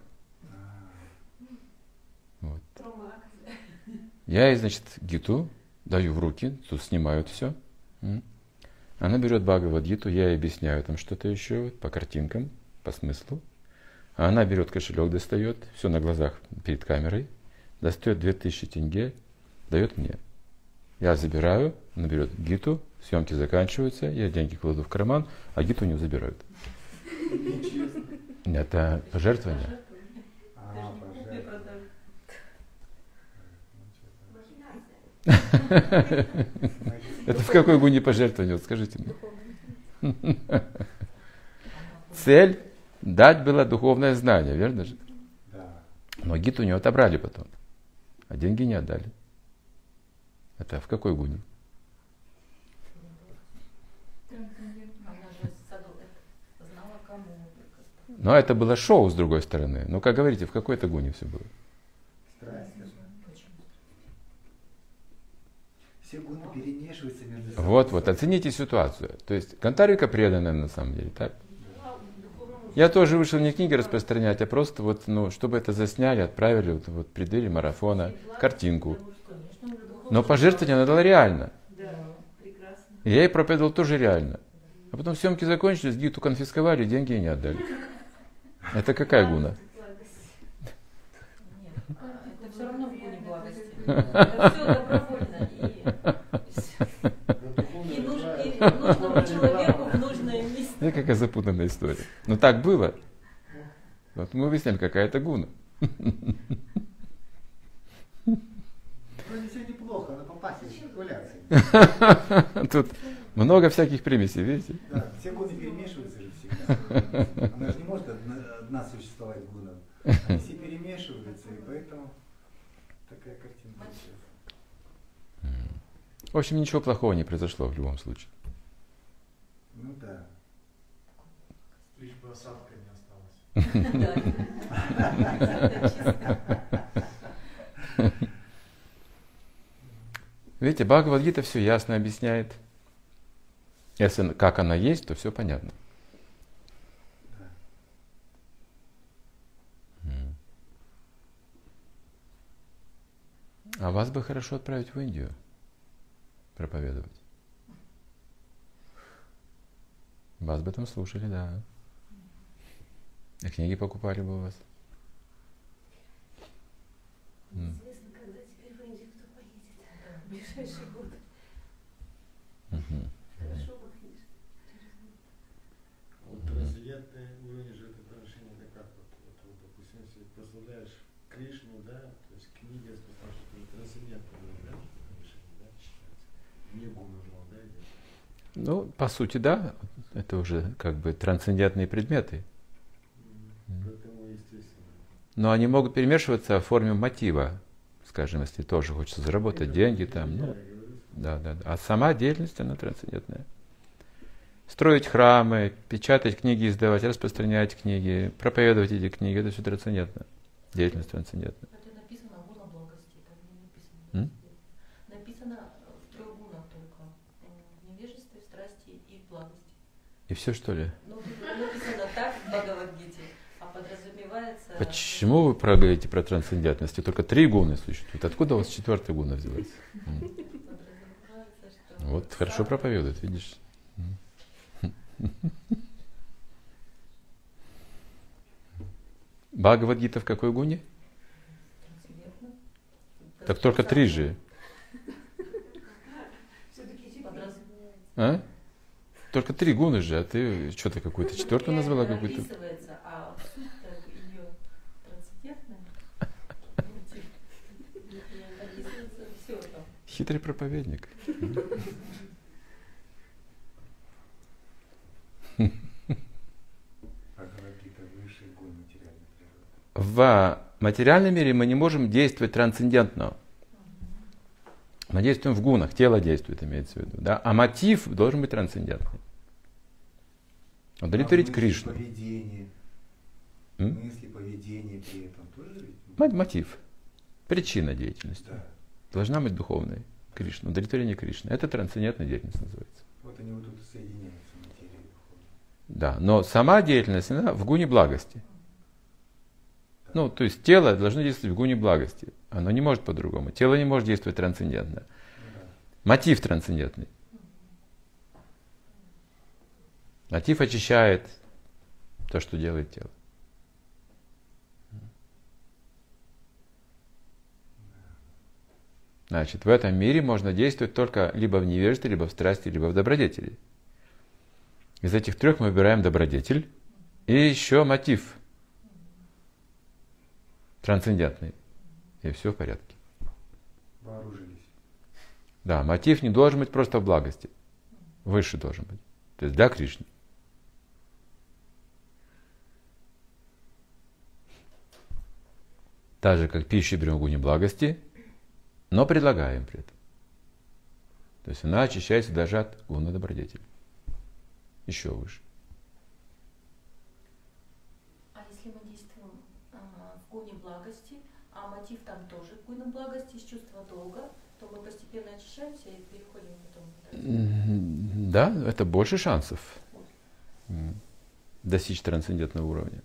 Вот. Я ей, значит, гиту даю в руки, тут снимают все. Она берет Бхагавад-гиту, я ей объясняю там что-то еще по картинкам, по смыслу. А она берет кошелек, достает, все на глазах перед камерой, достает 2000 тенге, дает мне. Я забираю, она берет гиту, съемки заканчиваются, я деньги кладу в карман, а гиту у нее забирают. Это пожертвование. Это в какой гуне пожертвование? Вот скажите мне. Цель дать было духовное знание, верно же? Да. Но гиту у него отобрали потом, а деньги не отдали. Это в какой гуне? Она же знала, кому. Но это было шоу, с другой стороны. Ну, как говорите, в какой-то гуне все было? Страсть. Все гуны перемешиваются между собой. Вот, оцените ситуацию. То есть Гантарика преданная на самом деле, так? Я тоже вышел не книги распространять, а просто вот, чтобы это засняли, отправили вот в преддверии марафона, картинку. Но пожертвование она дала реально. Да, прекрасно. И я ей проповедовал тоже реально. А потом съемки закончились, гиту конфисковали, деньги ей не отдали. Это какая гуна? Нет, это все равно в гуне благости. Это все добровольно. И нужному человеку в нужное место. Это какая запутанная история. Но так было. Вот мы выяснили, какая это гуна. Вроде все неплохо, но попасть в спекуляции. Тут много всяких примесей, видите? Да, все гуны перемешиваются же всегда. Она же не может одна существовать гуна. Они все перемешиваются, и поэтому такая картина получается. В общем, ничего плохого не произошло в любом случае. Ну да. Лишь бы осадка не осталась. Видите, Бхагавад-гита все ясно объясняет. Если как она есть, то все понятно. А вас бы хорошо отправить в Индию проповедовать. Вас бы там слушали, да. И книги покупали бы у вас. Неизвестно, когда теперь в Индию кто поедет. В ближайший год. Хорошо бы, конечно. Вот трансцендентный уровень же это отношение это как? Вот, допустим, если прославляешь Кришну, да, то есть книги распространяешь, что это трансцендентный уровень, да, да, считается. Не гуна, да, идет. Ну, по сути, да. Это уже как бы трансцендентные предметы. Поэтому, естественно. Но они могут перемешиваться в форме мотива. Скажем, если тоже хочется заработать деньги там. Ну, да. А сама деятельность, она трансцендентная. Строить храмы, печатать книги, издавать, распространять книги, проповедовать эти книги, это все трансцендентно. Деятельность трансцендентна. Это написано гуна благости, там не написано. Написано в 3 гунах только. В невежестве, в страсти и в благости. И все, что ли? Ну, написано так в Бхагавад-гите, а подразумевается... Почему вы говорите про трансцендентность? Только 3 гуны существуют. Откуда у вас 4-я гуна взялась? Вот хорошо проповедует, видишь? Бхагавад-гита в какой гуне? Так только 3 же. А? Только 3 гуны же, а ты что-то какую-то 4-ю назвала какую-то. Описывается, а суть-то ее трансцендентная. Описывается все там. Хитрый проповедник. А какие-то высшие гуны материальной природы. В материальном мире мы не можем действовать трансцендентно. Мы действуем в гунах, тело действует, имеется в виду. Да? А мотив должен быть трансцендентный. Удовлетворить Кришну. Поведение, М? мысли, поведение при этом тоже ведь? Мотив. Причина деятельности. Да. Должна быть духовной. Кришна. Удовлетворение Кришны. Это трансцендентная деятельность называется. Вот они вот тут соединяются, материя и духовная. Да. Но сама деятельность, она в гуне благости. Ну, то есть тело должно действовать в гуне благости. Оно не может по-другому. Тело не может действовать трансцендентно. Мотив трансцендентный. Мотив очищает то, что делает тело. Значит, в этом мире можно действовать только либо в невежестве, либо в страсти, либо в добродетели. Из этих 3 мы выбираем добродетель и еще мотив трансцендентный. И все в порядке. Вооружились. Да, мотив не должен быть просто в благости. Выше должен быть. То есть для Кришны. Так же, как пищу берем в гуне благости, но предлагаем при этом. То есть она очищается даже от гуна добродетели. Еще выше. А если мы действуем в гуне благости, а мотив там тоже гуна благости, из чувства долга, то мы постепенно очищаемся и переходим потом. Да, это больше шансов достичь трансцендентного уровня.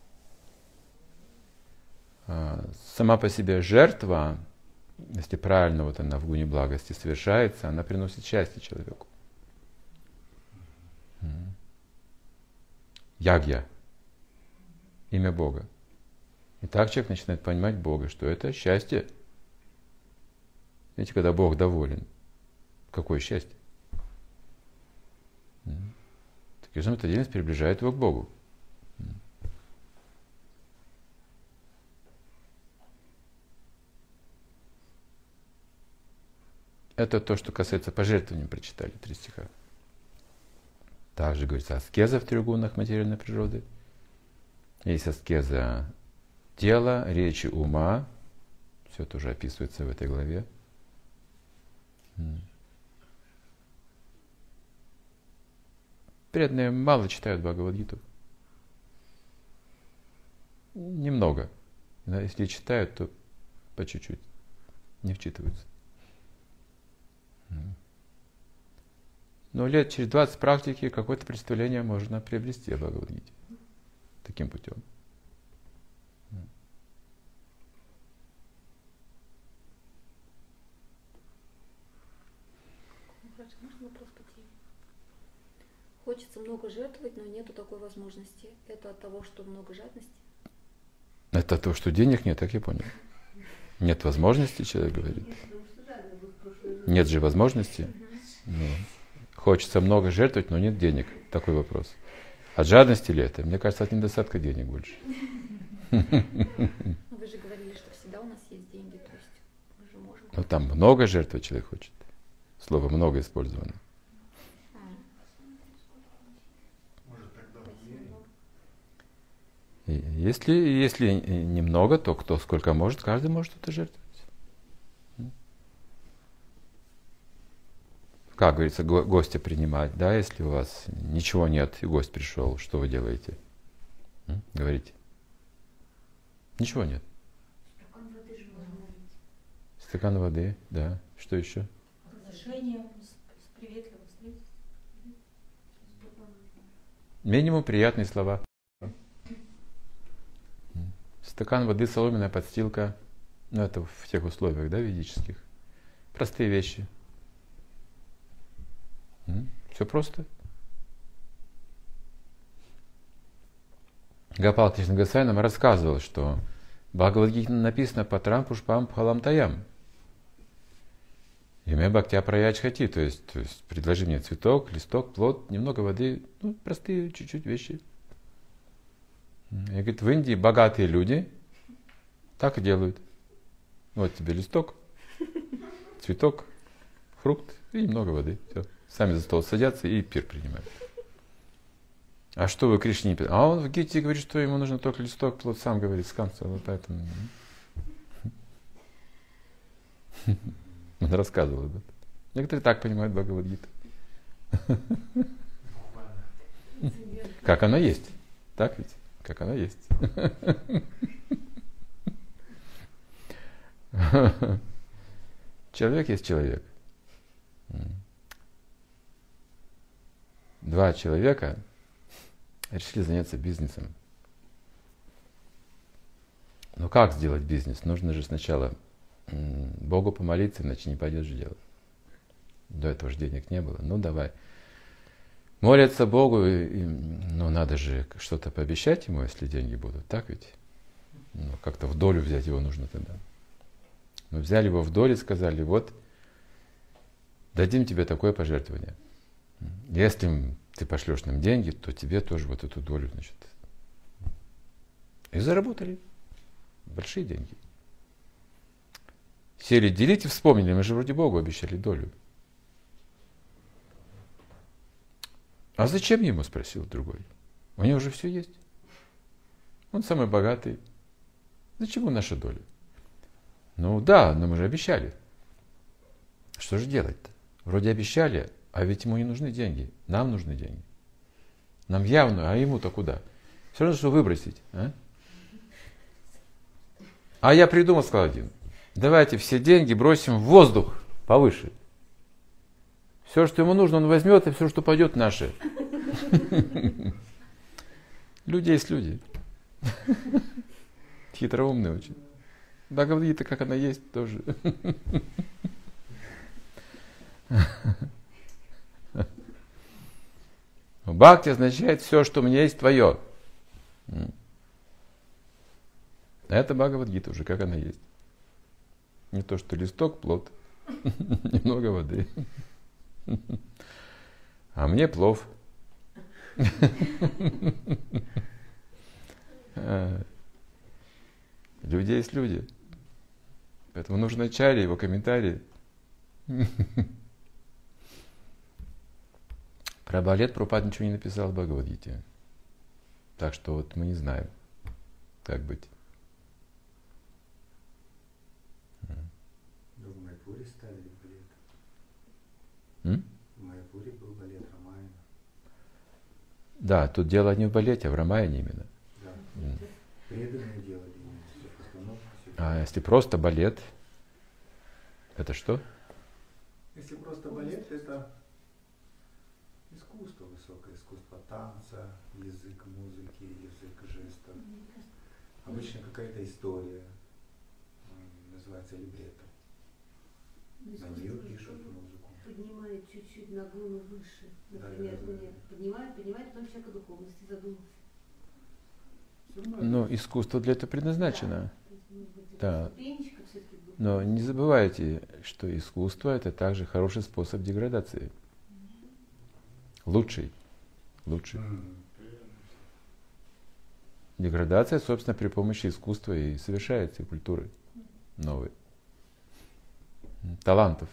Сама по себе жертва, если правильно вот она в гуне благости совершается, она приносит счастье человеку. Ягья. Имя Бога. И так человек начинает понимать Бога, что это счастье. Видите, когда Бог доволен, какое счастье. Таким образом, эта деятельность приближает его к Богу. Это то, что касается пожертвований, прочитали 3 стиха. Также говорится аскеза в 3 гунах материальной природы. Есть аскеза тела, речи, ума. Все это уже описывается в этой главе. Преданные мало читают Бхагавад-гиту. Немного. Если читают, то по чуть-чуть. Не вчитываются. Но лет через 20 практики какое-то представление можно приобрести о Бхагавад-гите. Таким путем. Можно вопрос по теме? Хочется много жертвовать, но нету такой возможности. Это от того, что много жадности? Это то, что денег нет, так я понял. Нет возможности, человек говорит. Нет же возможности. Ну, хочется много жертвовать, но нет денег. Такой вопрос. От жадности ли это? Мне кажется, от недостатка денег больше. Вы же говорили, что всегда у нас есть деньги, то есть мы же можем... Ну там много жертвовать человек хочет. Слово много использовано. Может, тогда Если немного, то кто сколько может, каждый может это жертвовать. Как говорится, гостя принимать, да, если у вас ничего нет и гость пришел, что вы делаете? Говорите. Ничего нет. Стакан воды же можно налить. Стакан воды, да. Что еще? Отношения с приветливым встретить. Минимум приятные слова. Стакан воды, соломенная подстилка. Ну, это в тех условиях, да, ведических. Простые вещи. Все просто. Гопал Кришна Госвами нам рассказывал, что в Бхагавад-гите написано «Патрам пушпам пхалам таям». Име бхактя праяч хати, то есть предложи мне цветок, листок, плод, немного воды, ну, простые чуть-чуть вещи. И говорит, в Индии богатые люди так и делают. Вот тебе листок, цветок, фрукт и немного воды. Все. Сами за стол садятся и пир принимают. А что вы Кришне не пишете? А он в Гите говорит, что ему нужно только листок, плод, сам говорит, скамса, вот поэтому. Он рассказывал об этом. Некоторые так понимают Бхагавад-гиту. Как оно есть. Так ведь? Как оно есть. Человек есть человек. Два человека решили заняться бизнесом. Но как сделать бизнес? Нужно же сначала Богу помолиться, иначе не пойдешь же делать. До этого же денег не было. Ну давай. Молятся Богу, ну надо же что-то пообещать ему, если деньги будут. Так ведь? Ну, как-то в долю взять его нужно тогда. Мы взяли его в долю и сказали, вот, дадим тебе такое пожертвование. Если ты пошлешь нам деньги, то тебе тоже вот эту долю, значит. И заработали. Большие деньги. Сели делить и вспомнили, мы же вроде Богу обещали долю. А зачем ему, спросил другой. У него же все есть. Он самый богатый. Зачем ему наша доля? Ну да, но мы же обещали. Что же делать-то? Вроде обещали, а ведь ему не нужны деньги. Нам нужны деньги. Нам явно, а ему-то куда? Все равно, что выбросить. А я придумал, сказал один. Давайте все деньги бросим в воздух повыше. Все, что ему нужно, он возьмет, и все, что пойдет, наше. Люди есть люди. Хитроумные очень. Бхагавад-гита, как она есть, тоже. Бхакти означает все, что у меня есть, твое. Это Бхагавад-гита уже, как она есть. Не то, что листок, плод, немного воды. А мне плов. Люди есть люди. Поэтому нужно чари, его комментарии. Про балет Прабхупада ничего не написал в Бхагавад-гите. Так что вот мы не знаем, как быть. В Майпуре ставили балет. В Майпуре был балет Рамаяна. Да, тут дело не в балете, а в Рамаяне именно. Да. Преданные делали все постановки. А если просто балет, это что? Если просто балет, это искусство, высокое искусство танца, язык музыки, язык жестов. Обычно какая-то история, называется либретто. На нее пишут музыку. Поднимает чуть-чуть на гуну выше. Например, Да. поднимает, потом человек о духовности задумался. Ну, искусство для этого предназначено. То есть, может быть, Да. ступенечка все-таки в Но духовности. не забывайте, что искусство – это также хороший способ деградации. Лучший. Деградация, собственно, при помощи искусства и совершается, и культуры новой. Талантов.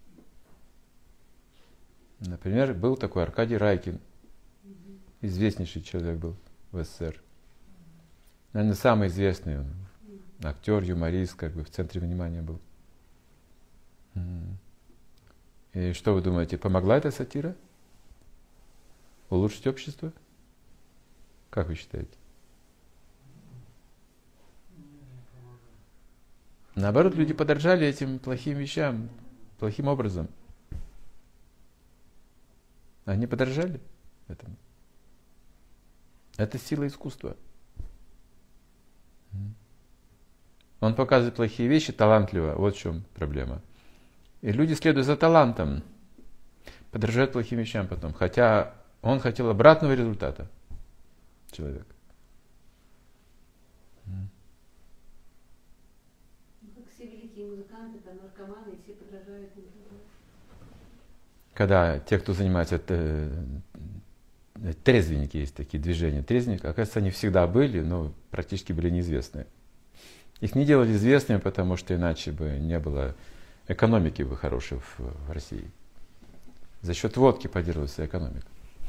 Например, был такой Аркадий Райкин. Известнейший человек был в СССР. Наверное, самый известный он. Актер, юморист, как бы в центре внимания был. И что вы думаете, помогла эта сатира улучшить общество? Как вы считаете? Наоборот, люди подражали этим плохим вещам, плохим образом. Они подражали этому. Это сила искусства. Он показывает плохие вещи талантливо. Вот в чем проблема. И люди, следуя за талантом, подражают плохим вещам потом. Хотя он хотел обратного результата. Человек. Как все великие музыканты, там наркоманы, и все подражают им. когда те, кто занимается, трезвенники, есть такие движения трезвенников, оказывается, они всегда были, но практически были неизвестны. Их не делали известными, потому что иначе бы не было экономики бы хорошей в России. За счет водки поддерживается экономика.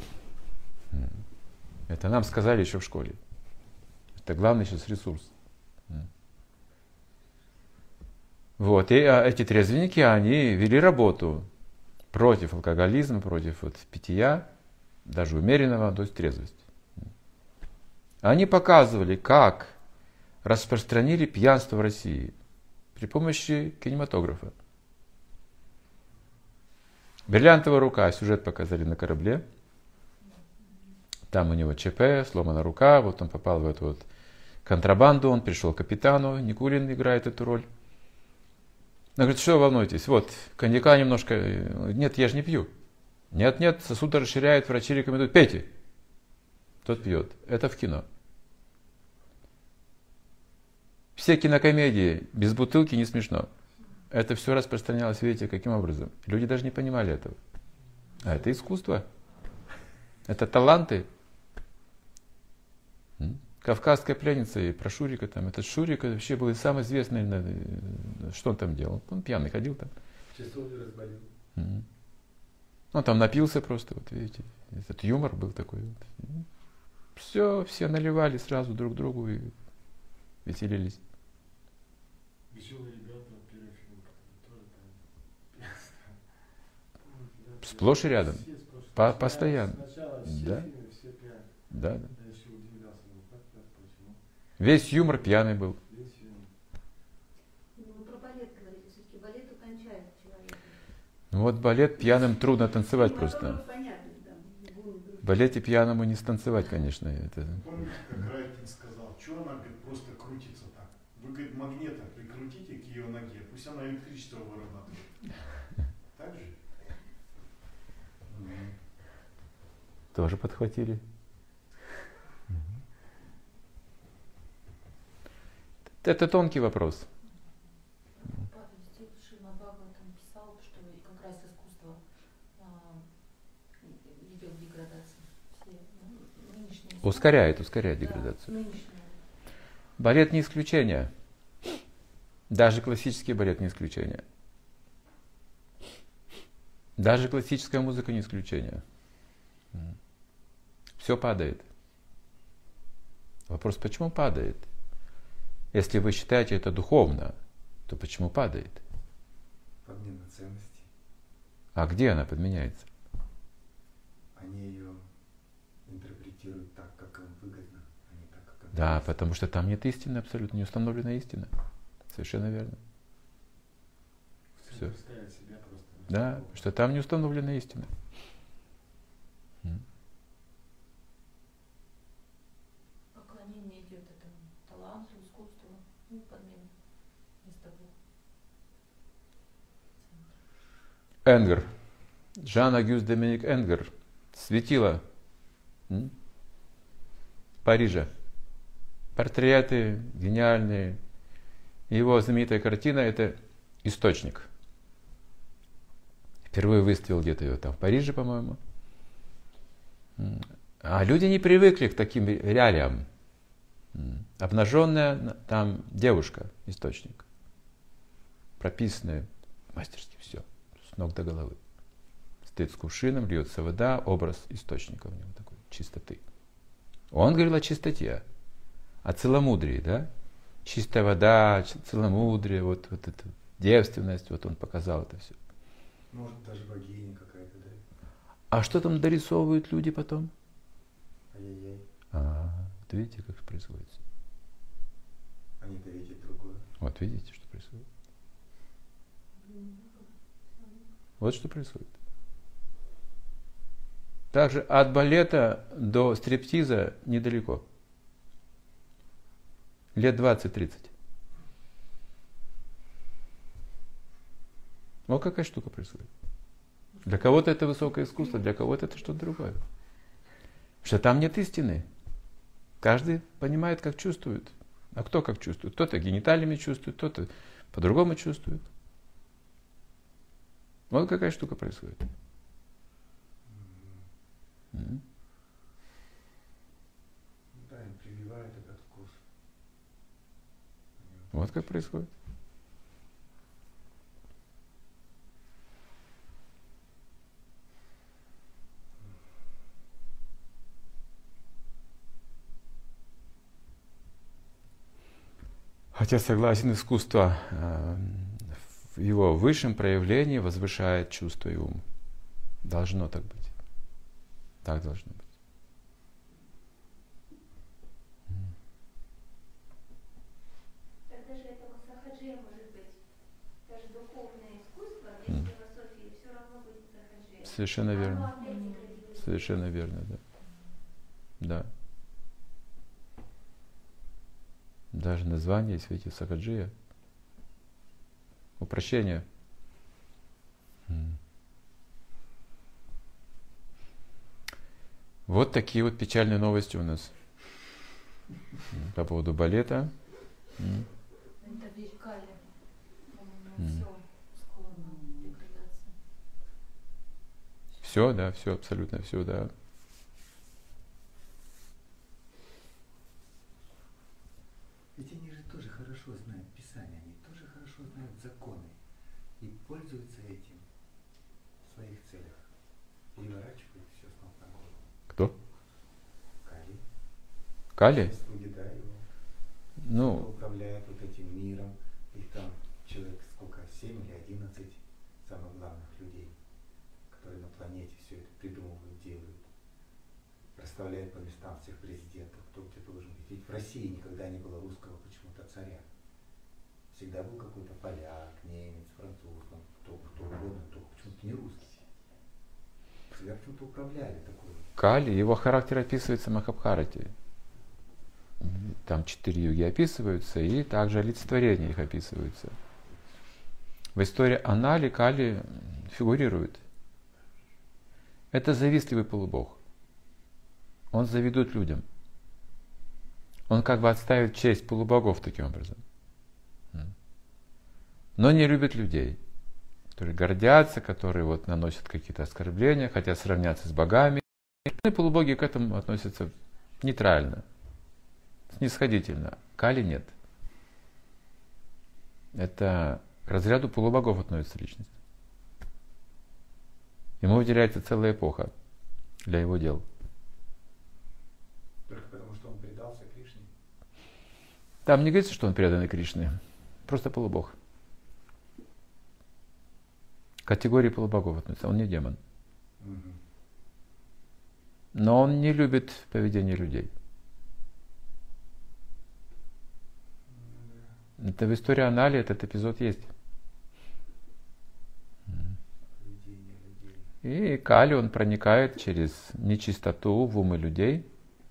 Это нам сказали еще в школе. Это главный сейчас ресурс. Вот. И эти трезвенники, они вели работу против алкоголизма, против питья, даже умеренного, то есть трезвость. Они показывали, как распространили пьянство в России при помощи кинематографа. «Бриллиантовая рука», сюжет показали на корабле. Там у него ЧП, сломана рука, вот он попал в эту вот контрабанду, он пришел к капитану, Никулин играет эту роль. Он говорит, что вы волнуетесь? Вот, коньяка немножко... Нет, я же не пью. Нет, сосуд расширяет, врачи рекомендуют, пейте. Тот пьет. Это в кино. Все кинокомедии без бутылки не смешно. Это все распространялось, видите, каким образом. Люди даже не понимали этого. А это искусство. Это таланты. Кавказская пленница и про Шурика там. Этот Шурик вообще был самый известный. Что он там делал? Он пьяный ходил там. Часовню разболел. Он там напился просто, вот видите. Этот юмор был такой. Все наливали сразу друг другу и веселились. Веселые ребята, первый фильм, тоже там. Сплошь и рядом. Постоянно. Сначала Да. фильмы, все пьяные. Да. Я еще удивлялся, почему. Весь юмор пьяный был. Весь фильм. Вы про балет говорите, все-таки балет утончает человека. Ну вот балет пьяным трудно танцевать просто. Понятно, да. В балете пьяному не станцевать, конечно. Это... Помните, как Райкин сказал, что она, говорит, просто крутится так? Вы, говорит, магнита прикрутите к ее ноге, пусть она электричество вырабатывает. Так же? Тоже подхватили. Это тонкий вопрос. Шримад Бхагаватам писал, что как раз искусство ведет к деградации. Нынешние Ускоряет деградацию. нынешние. Балет не исключение. Даже классический балет не исключение. Даже классическая музыка не исключение. Все падает. Вопрос, почему падает? Если вы считаете это духовно, то почему падает? Подмена ценностей. А где она подменяется? Они ее интерпретируют так, как им выгодно, а не так, как им Да, нравится. потому что там нет истины, абсолютно не установлена истина. Совершенно верно. Все. Ставят себя просто. Да, что там не установлена истина. Поклонение идет этому таланту, искусству, подмена вместо Бога. Энгер. Жан-Агюст Доминик Энгер. Светило Парижа. Портреты гениальные. Его знаменитая картина – это «Источник». Впервые выставил где-то ее там в Париже, по-моему. А люди не привыкли к таким реалиям. Обнаженная там девушка, источник. Прописанная мастерски все, с ног до головы. Стоит с кувшином, льется вода, образ источника у него такой, чистоты. Он говорил о чистоте, о целомудрии, да? Чистая вода, целомудрие, вот это девственность, вот он показал это все. Может, даже богиня какая-то, да? А что там дорисовывают люди потом? Ай-яй-яй. Вот видите, как происходит. Они-то видят другое. Вот видите, что происходит. Вот что происходит. Также от балета до стриптиза недалеко. Лет 20-30. Вот какая штука происходит. Для кого-то это высокое искусство, для кого-то это что-то другое. Потому что там нет истины. Каждый понимает, как чувствует. А кто как чувствует? Кто-то гениталиями чувствует, кто-то по-другому чувствует. Вот какая штука происходит. Да, им прививают этот вкус. Вот как происходит. Хотя, согласен, искусство в его высшем проявлении возвышает чувство и ум. Должно так быть. Так должно быть. Тогда же это сахаджия может быть. Даже духовное искусство, без философии, все равно будет сахаджия. Совершенно верно. Совершенно верно, да. Да. Даже название есть, видите, сахаджия. Упрощение. Вот такие вот печальные новости у нас по поводу балета. Это вещь Кали. Все склонно деградации. Все, да, все, абсолютно все, да. Ведь они же тоже хорошо знают Писание, они тоже хорошо знают законы и пользуются этим в своих целях. Переворачивают все с ног на голову. Кто? Кали. Кали? Слуги, да, его. Кто Ну, управляет вот этим миром. Их там человек сколько, 7 или 11 самых главных людей, которые на планете все это придумывают, делают. Расставляют по местам всех президентов, кто где должен быть. Ведь в России никогда не было русского почему-то царя. Всегда был какой-то поляк, немец, француз, кто угодно, только почему-то не русский. Всегда почему-то управляли такой. Кали, его характер описывается в Махабхарате. Там 4 юги описываются, и также олицетворения их описываются. В истории Анали Кали фигурирует. Это завистливый полубог. Он завидует людям. Он как бы отставит честь полубогов таким образом. Но не любит людей, которые гордятся, которые вот наносят какие-то оскорбления, хотят сравняться с богами. И полубоги к этому относятся нейтрально, снисходительно. Кали нет. Это к разряду полубогов относится личность. Ему выделяется целая эпоха для его дел. Только потому, что он предался Кришне. Там не говорится, что он преданный Кришне. Просто полубог. К категории полубогов относится. Он не демон. Но он не любит поведение людей. Это в истории Анали этот эпизод есть. И Кали, он проникает через нечистоту в умы людей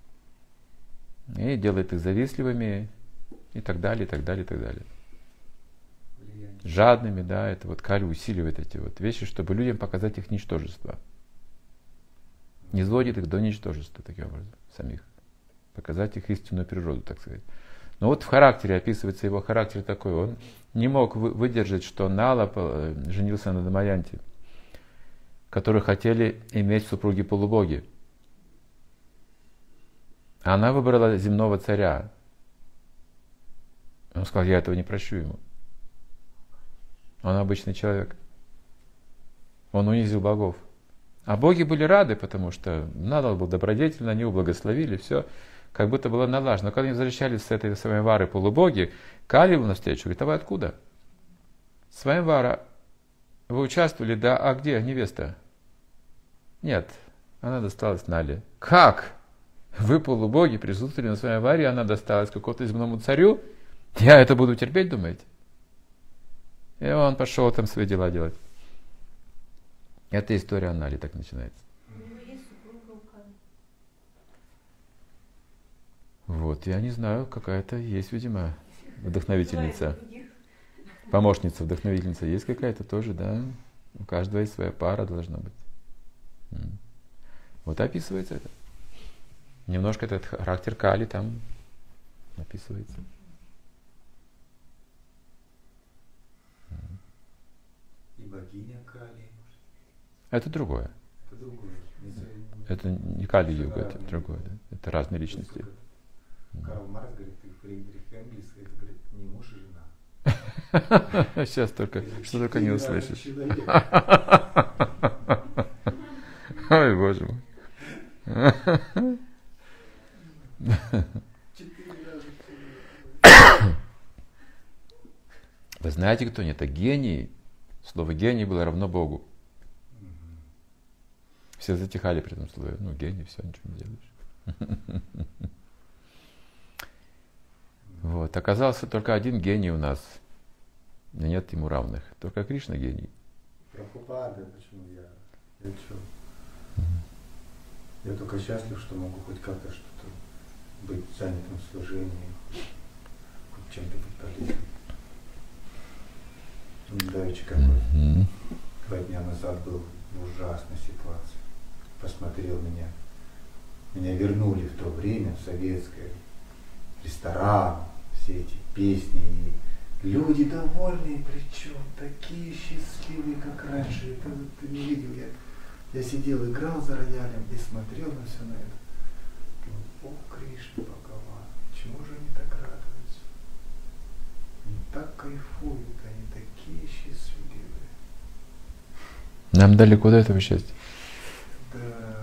и делает их завистливыми и так далее, и так далее, и так далее. Жадными, да, это вот Кали усиливает эти вот вещи, чтобы людям показать их ничтожество. Не сводит их до ничтожества, таким образом, самих. Показать их истинную природу, так сказать. Но вот в характере описывается его характер такой. Он не мог выдержать, что Нала женился на Дамаянте, которые хотели иметь супруги полубоги. Она выбрала земного царя. Он сказал, я этого не прощу ему. Он обычный человек. Он унизил богов. А боги были рады, потому что Нала был добродетельный, они его благословили, все как будто было налажено. Но когда они возвращались с этой Сваямвары полубоги, Кали был навстречу, говорит, а вы откуда? Сваямвара, вы участвовали, да, а где невеста? Нет, она досталась Нале. Как? Вы, полубоги, присутствовали на Сваямваре, она досталась какому-то земному царю? Я это буду терпеть, думаете? И он пошел там свои дела делать. Это история Анали так начинается. У него есть супруга у Кали. Вот, я не знаю, какая-то есть, видимо, вдохновительница. Помощница, вдохновительница есть какая-то тоже, да. У каждого есть своя пара должна быть. Вот описывается это. Немножко этот характер Кали там описывается. И богиня Кали. Это другое. Это другое. Это не Кали-юга, это другое. Да? Это разные личности. Карл Маркс говорит, и Фридрих Энгельс, это, говорит, не муж и жена. Сейчас только, что только не услышишь. Ой, боже мой. Вы знаете, кто они? Это гений. Слово гений было равно Богу. Все затихали при этом слове. Ну, гений, все, ничего не делаешь. Вот. Оказался только один гений у нас. Нет ему равных. Только Кришна гений. Прабхупада, почему я что? Я только счастлив, что могу хоть как-то что-то быть занятым в служении, хоть чем-то быть полезным. Давеча какой 2 дня назад был в ужасной ситуации. Посмотрел меня. Меня вернули в то время, в советское, ресторан, все эти песни. И люди довольные, причем такие счастливые, как раньше. Это вот ты не видел. Я сидел, играл за роялем и смотрел на все на это. О, Кришна Бхагаван, чему же они так радуются? Они так кайфуют, они такие счастливые. Нам далеко до этого счастья. Да.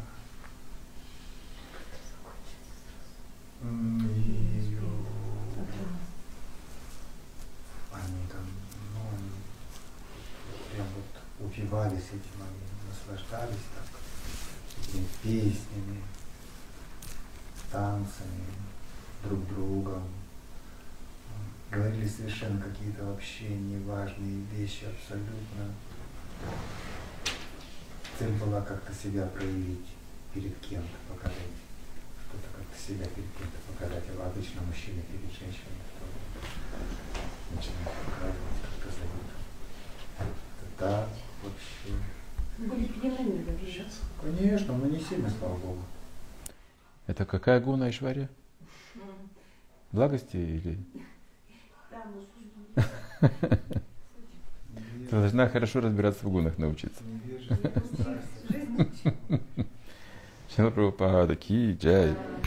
Они там, прям вот упивались этим, они наслаждались так, этими песнями, танцами, друг другом. Говорили совершенно какие-то вообще неважные вещи абсолютно. Цель была как-то себя проявить перед кем-то, показать. Что-то как-то себя перед кем-то показать. А обычно мужчины перед женщиной начинают показывать, как-то зовут. Это так вообще. Были пьяны, да? Сейчас. Конечно, но не сильно, слава Богу. Это какая гуна Айшварья? Благости или? Да, мы Ты должна хорошо разбираться в гунах, научиться. Невежливо, страсть. жизнь. Шрила Прабхупада ки джай.